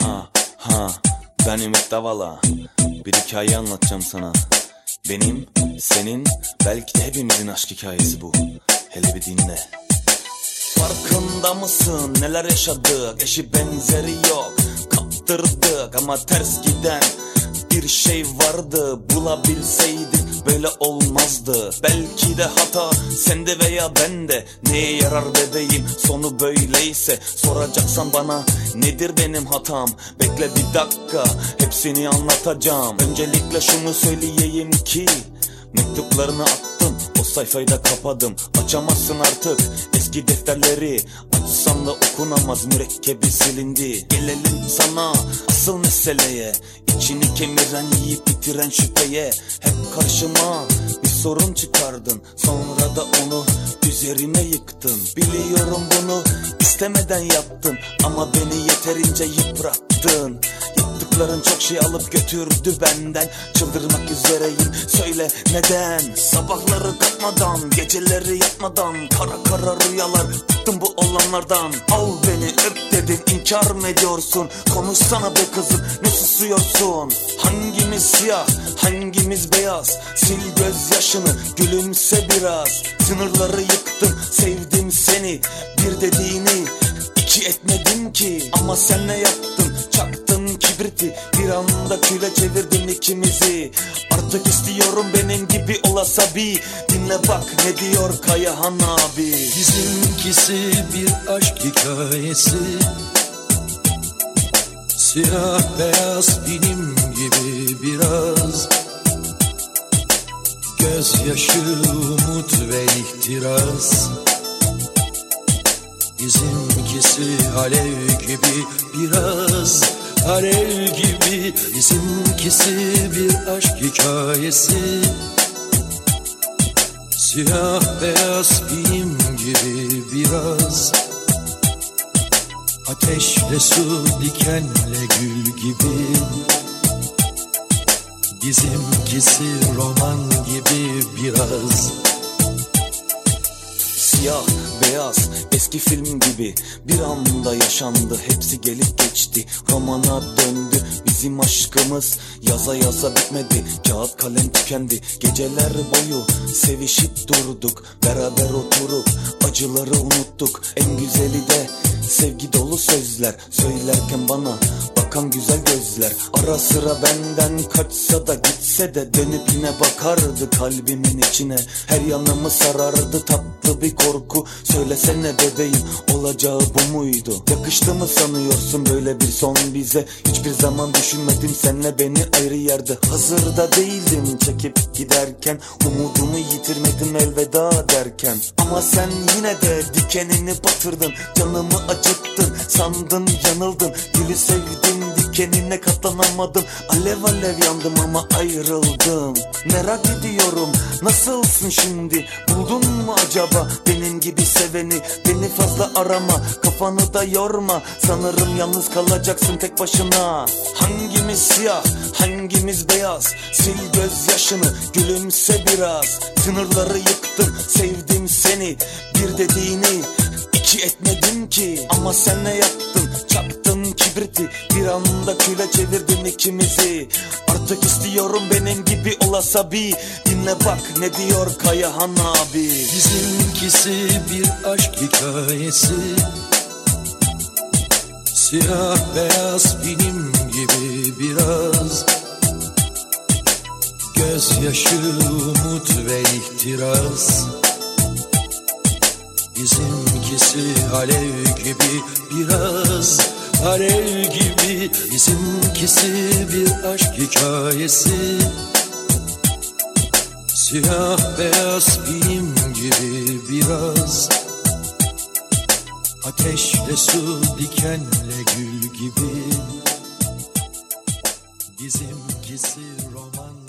Ha ben Ümit Davala. Bir hikaye anlatacağım sana. Benim, senin, belki de hepimizin aşk hikayesi bu. Hele bir dinle. Farkında mısın neler yaşadık? Eşi benzeri yok, kaptırdık ama ters giden bir şey vardı. Bulabilseydik böyle olmazdı. Belki de hata sende veya bende. Neye yarar bebeğim sonu böyleyse? Soracaksan bana nedir benim hatam? Bekle bir dakika, hepsini anlatacağım. Öncelikle şunu söyleyeyim ki mektuplarını attım, o sayfayı da kapadım. Açamazsın artık eski defterleri, açsam da okunamaz, mürekkebi silindi. Gelelim sana asıl meseleye, İçini kemiren, yiyip bitiren şüpheye. Hep karşıma bir sorun çıkardın, sonra da onu üzerime yıktın. Biliyorum bunu istemeden yaptın ama beni yeterince yıprattın. Yaptıkların çok şey alıp götürdü benden. Çıldırmak üzereyim, söyle neden? Sabahları kalkmadan, geceleri yatmadan, kara kara rüyalar bıktım bu olanlardan. Al beni öp dedin, inkar mı ediyorsun? Konuşsana be kızım, ne susuyorsun? Hangimiz siyah, hangimiz beyaz? Sil gözyaşını, gülümse biraz. Sınırları yıktım, sevdim seni. Bir dediğini iki etmedim ki, ama sen ne yaptın? Çaktın kibriti, bir anda küle çevirdin ikimizi. Artık istiyorum benim gibi olasa bir. Dinle bak ne diyor Kayahan abi. Bizimkisi bir aşk hikayesi, siyah beyaz benim gibi biraz. Gözyaşı, umut ve ihtiras. Bizimkisi alev gibi biraz, alev gibi. Bizimkisi bir aşk hikayesi, siyah beyaz benim gibi biraz. Ateşle su, dikenle gül gibi. Bizimkisi roman gibi biraz. Siyah, beyaz, eski film gibi bir anda yaşandı, hepsi gelip geçti. Romana döndü bizim aşkımız, yaza yaza bitmedi, kağıt kalem tükendi. Geceler boyu sevişip durduk, beraber oturup acıları unuttuk. En güzeli de sevgi dolu sözler, söylerken bana bakan güzel gözler. Ara sıra benden kaçsa da gitse de dönüp yine bakardı kalbimin içine. Her yanımı sarardı tatlı bir korku. Söylesene bebeğim, olacağı bu muydu? Yakıştı mı sanıyorsun böyle bir son bize? Hiçbir zaman düşünmedim senle beni ayrı yerde. Hazırda değildim çekip giderken, umudumu yitirmedim elveda derken. Ama sen yine de dikenini batırdın, canımı acıttın, sandın yanıldın. Gülü sevdim, dikenine katlanamadım, alev alev yandım ama ayrıldım. Merak ediyorum nasılsın şimdi, buldun mu acaba benim gibi seveni? Beni fazla arama, kafanı da yorma, sanırım yalnız kalacaksın tek başına. Hangimiz siyah, hangimiz beyaz? Sil gözyaşını, gülümse biraz. Sınırları yıktım, sevdim seni. Bir dediğini iki etmedim ki, ama sen ne yaptın? Çaktın kibriti, bir anda küle çevirdin ikimizi. Artık istiyorum benim gibi olasa bir. Dinle bak ne diyor Kayahan abi. Bizimkisi bir aşk hikayesi, siyah beyaz benim gibi biraz. Gözyaşı, umut ve ihtiras. Bizimkisi alev gibi biraz, alev gibi. Bizimkisi bir aşk hikayesi, siyah beyaz benim gibi biraz. Ateşle su, dikenle gül gibi. Bizimkisi roman